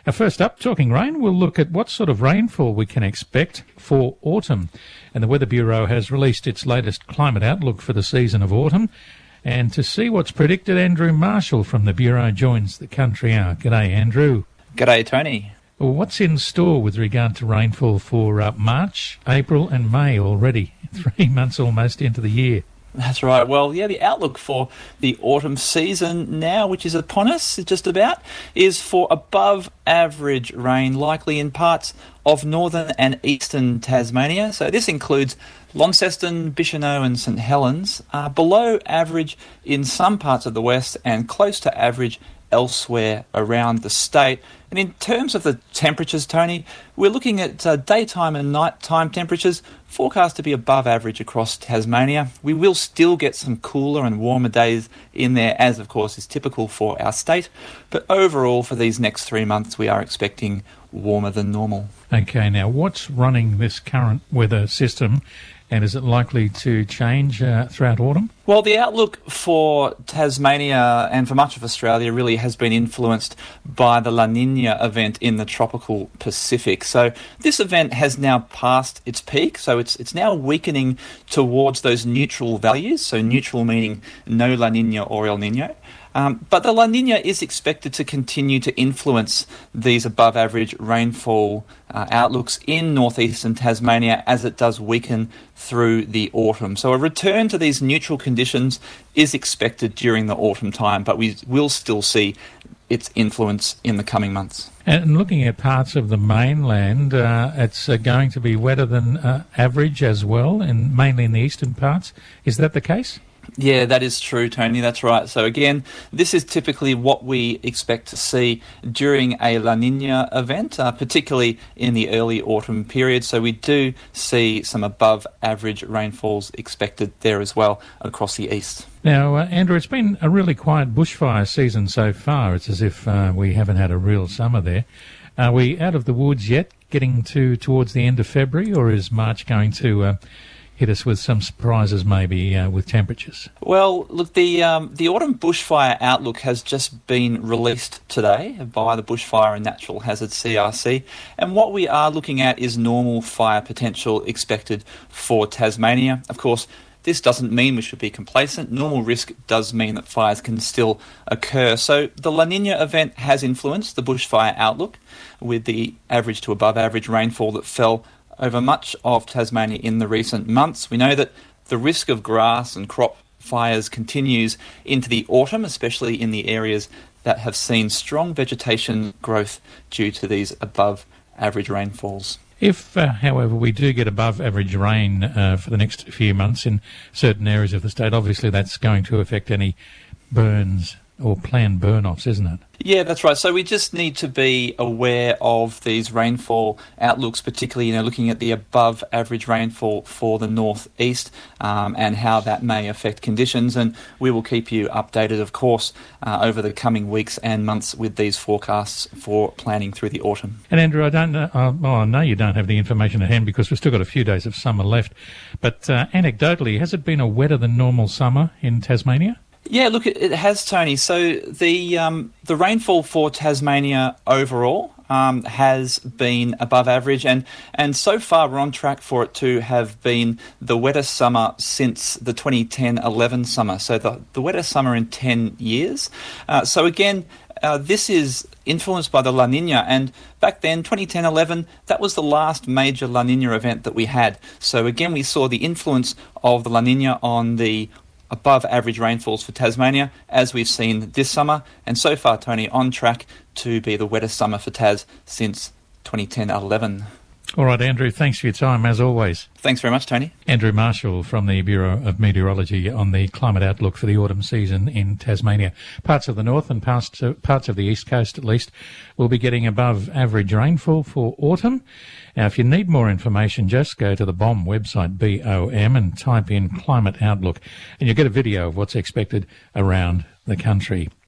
Now, first up, talking rain, we'll look at what sort of rainfall we can expect for autumn. And the Weather Bureau has released its latest climate outlook for the season of autumn. And to see what's predicted, Andrew Marshall from the Bureau joins the Country Hour. G'day, Andrew. G'day, Tony. Well, what's in store with regard to rainfall for March, April and May already? 3 months almost into the year. That's right. Well, yeah, the outlook for the autumn season now, which is upon us just about, is for above average rain, likely in parts of northern and eastern Tasmania. So this includes Launceston, Bicheno and St Helens, below average in some parts of the west and close to average elsewhere around the state. And in terms of the temperatures, Tony, we're looking at daytime and nighttime temperatures forecast to be above average across Tasmania. We will still get some cooler and warmer days in there, as of course is typical for our state. But overall, for these next 3 months, we are expecting warmer than normal. Okay, now what's running this current weather system, and is it likely to change throughout autumn? Well, the outlook for Tasmania and for much of Australia really has been influenced by the La Nina event in the tropical Pacific. So this event has now passed its peak, so it's now weakening towards those neutral values, so neutral meaning no La Nina or El Nino. But the La Nina is expected to continue to influence these above-average rainfall outlooks in northeastern Tasmania as it does weaken through the autumn. So a return to these neutral conditions is expected during the autumn time, but we will still see its influence in the coming months. And looking at parts of the mainland, it's going to be wetter than average as well, and mainly in the eastern parts. Is that the case? Yeah, that is true, Tony. That's right. So again, this is typically what we expect to see during a La Nina event, particularly in the early autumn period. So we do see some above average rainfalls expected there as well across the east. Now, Andrew, it's been a really quiet bushfire season so far. It's as if we haven't had a real summer there. Are we out of the woods yet, getting towards the end of February, or is March going to hit us with some surprises maybe with temperatures? Well, look, the autumn bushfire outlook has just been released today by the Bushfire and Natural Hazards CRC, and what we are looking at is normal fire potential expected for Tasmania. Of course, this doesn't mean we should be complacent. Normal risk does mean that fires can still occur. So the La Nina event has influenced the bushfire outlook with the average to above average rainfall that fell over much of Tasmania in the recent months. We know that the risk of grass and crop fires continues into the autumn, especially in the areas that have seen strong vegetation growth due to these above average rainfalls. If, however, we do get above average rain for the next few months in certain areas of the state, obviously that's going to affect any burns or planned burn-offs, isn't it? Yeah, that's right. So we just need to be aware of these rainfall outlooks, particularly, looking at the above average rainfall for the northeast and how that may affect conditions. And we will keep you updated, of course, over the coming weeks and months with these forecasts for planning through the autumn. And Andrew, I don't know, I know you don't have the information at hand because we've still got a few days of summer left, but anecdotally, has it been a wetter than normal summer in Tasmania? Yeah, look, it has, Tony. So the rainfall for Tasmania overall has been above average, and so far we're on track for it to have been the wettest summer since the 2010-11 summer, so the wettest summer in 10 years. So again, this is influenced by the La Nina, and back then, 2010-11, that was the last major La Nina event that we had. So again, we saw the influence of the La Nina on the above average rainfalls for Tasmania, as we've seen this summer, and so far, Tony, on track to be the wettest summer for Tas since 2010-11. All right, Andrew, thanks for your time, as always. Thanks very much, Tony. Andrew Marshall from the Bureau of Meteorology on the climate outlook for the autumn season in Tasmania. Parts of the north and parts of the east coast, at least, will be getting above average rainfall for autumn. Now, if you need more information, just go to the BOM website, BOM, and type in climate outlook, and you'll get a video of what's expected around the country.